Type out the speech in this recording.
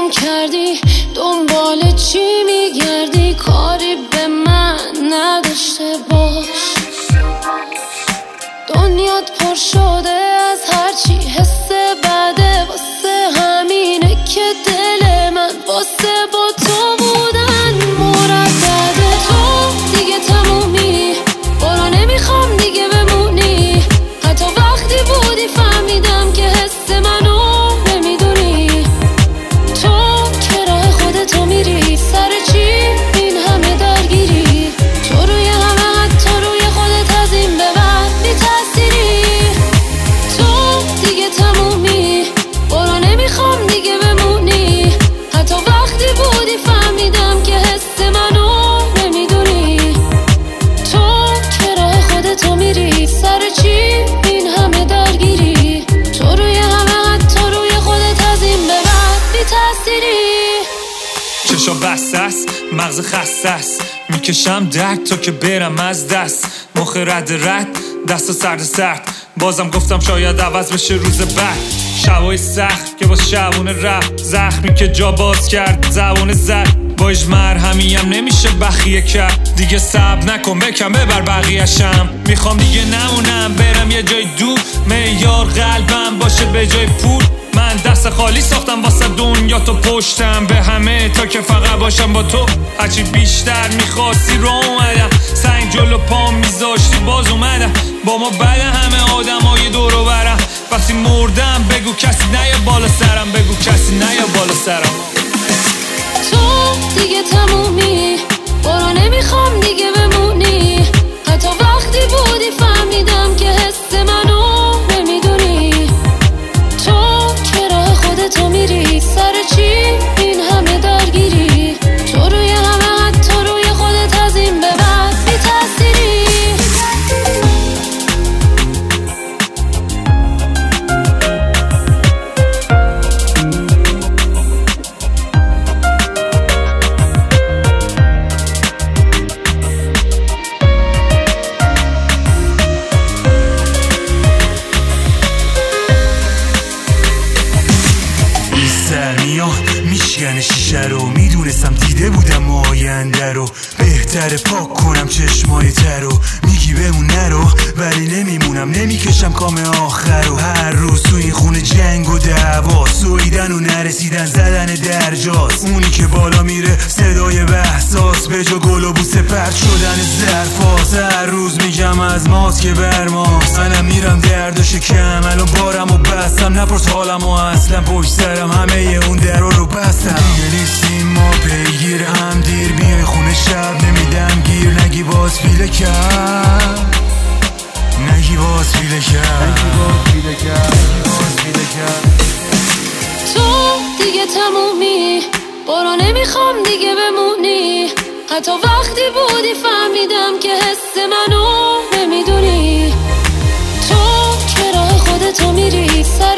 گم کردی، دنبال چی میگردی؟ کاری به من نداشته باش. دنیات پر شده از هرچی حس بده، واسه همینه که دل من واسه با تو بودن مردده. تو دیگه تمومی، برو نمیخوام دیگه بمونی. حتی وقتی بودی فهمیدم که حس منو نمیدونی. تو که راه خودتو میری، سر چی این همه درگیری؟ تو روی همه، حتی روی خودت از این به بعد بی تأثیری. تو دیگه تمومی، برو نمیخوام دیگه بمونی. حتی وقتی بودی فهمیدم که حس منو نمیدونی. تو که راه خودتو میری، سر چی این همه درگیری؟ تو روی همه، حتی روی خودت از این به بعد بی تأثیری. چشا بسته است، مغز خسته است، میکشم درد تا که برم از دست. مخ رد دست و سرد بازم گفتم شاید عوض بشه روز بعد. شبای سخت که باز شبونه رفت، زخمی که جا باز کرد زبون زد. با اجمر همیم نمیشه بخیه کرد. دیگه صبر نکن بکن ببر بقیه‌شم. میخوام دیگه نمونم برم یه جای دور، معیار قلبم باشه به جای پول. من دست خالی ساختم واسه دنیا، تو پشتم به همه تا که فقط باشم با تو. هرچی بیشتر میخواستی رو اومدم، سنگ جلو پام میذاشتی باز اومدم. با ما بعد همه آدمای دور و برم، وقتی مردم بگو کسی نیا بالا سرم، بگو کسی نیا بالا سرم. تو دیگه تمومی، برو نمیخوام دیگه بمونی. حتی وقتی بودی فهمیدم که حس منو نمیدونی. تو که راه خودتو میری، سر چی این همه درگیری؟ تو روی همه، حتی روی خودت از این به بعد بی تأثیری. میشکنه شیشه رو، میدونستم دیده بودم آینده رو. بهتره پاک کنم چشمای ترو، میگی بمون نرو ولی نمیمونم، نمیکشم کام آخر رو. هر روز تو این خونه جنگ و دعوا، سویدن و نرسیدن زدن درجاست. اونی که بالا میره صدای بحثاست، به جا گل و بوسه پرد شدن ظرفاست. هر روز میگم از ماست که بر ماست، منم میرم درد و شکم الان بارم و بستم. نپرس حالم و اصلا پشت سرم همه اون درو رو بستم. دیگه نیستیم ما پیگیر هم، دیر بیای خونه شب نمیدم گیر. نگی باز پیله کرد، نگی باز پیله کرد، تو دیگه تمومی، برو نمیخوام دیگه بمونی. حتی وقتی بودی فهمیدم که حس منو نمیدونی. تو که راه خودتو میری،